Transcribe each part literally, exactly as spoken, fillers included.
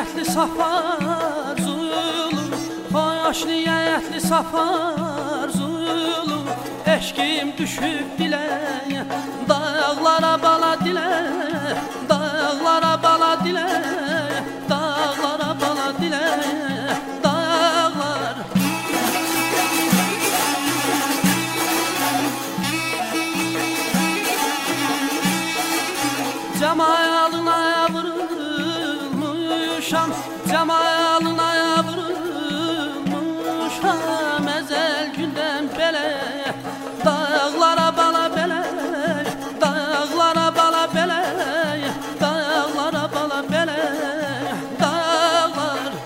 niyetli safar zulüm, hoş niyetli safar zulüm. Eşkim düşüp dile, dağlara bala dile, dağlara bala dile, dağlara bala dile, dağlar. Cemalına vurulmuşam, cemalına vurulmuşam, ezel günden bele, dağlara bala bele, dağlara bala bele, dağlara bala bele, dağlar.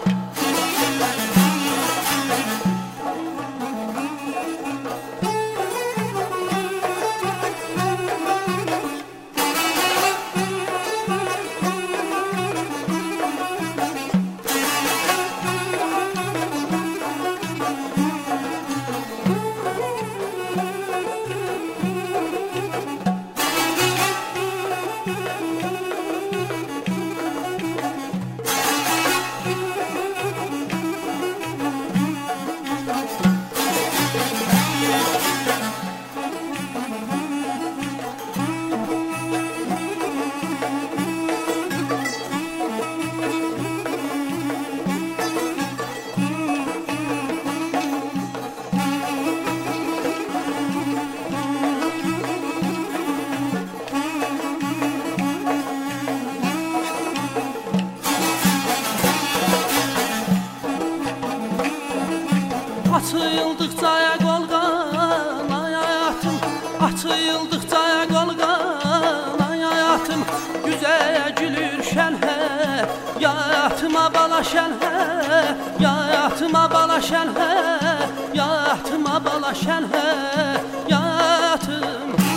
Açıldıkça golgan hayatım, açıldıkça golgan hayatım, güzel gülür şenhe, yatıma bala şenhe, yatıma bala şenhe, yatıma bala şenhe, yatım.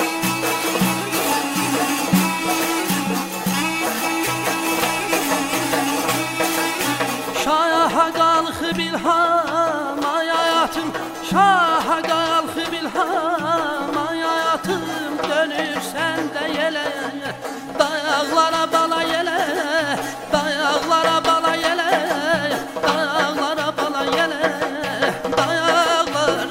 Şaha kalkı bilham hayatım, şaha kalkı bilham hayatım, dönürsen de yele, dağlara bala yele, dağlara bala yele, dağlara bala yele, dağlar.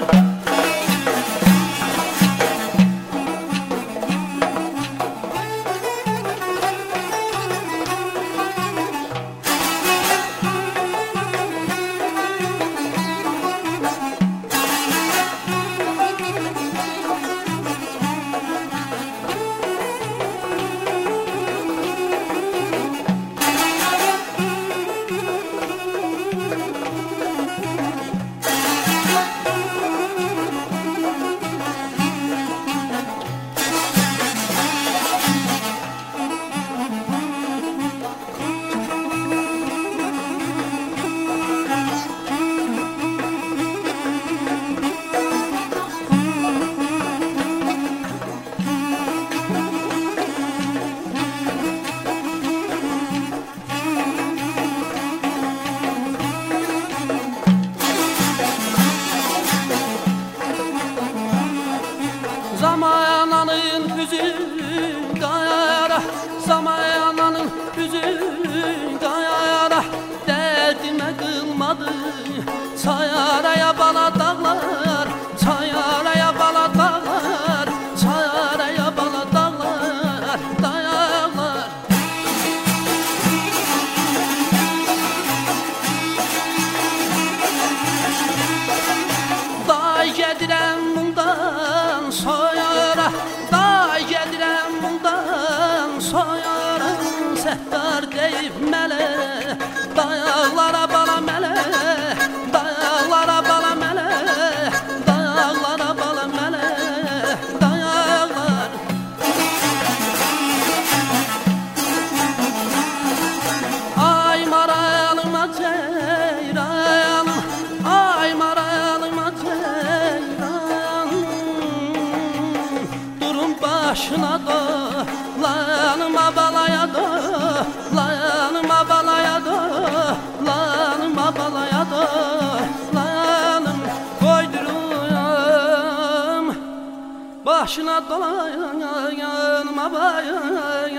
Zamananın yüzü kayara, zamananın yüzü kayara, derdime kılmadı, sayaraya bala dağlar, sayaraya bala dağlar, sayaraya bala dağlar, dağlar. Day gedirem bundan soyara, day gedirem bundan soyara, settar deyip mele, dağlara bala mele, dağlara bala mele, dağlara bala mele, dağlar. Ay maralıma ceyranım, ay maralıma ceyranım, durun başına da, lanıma balaya da, lanıma balaya da, lanıma balaya da, lanım koyduruyorum başına dolayan yanıma bayan.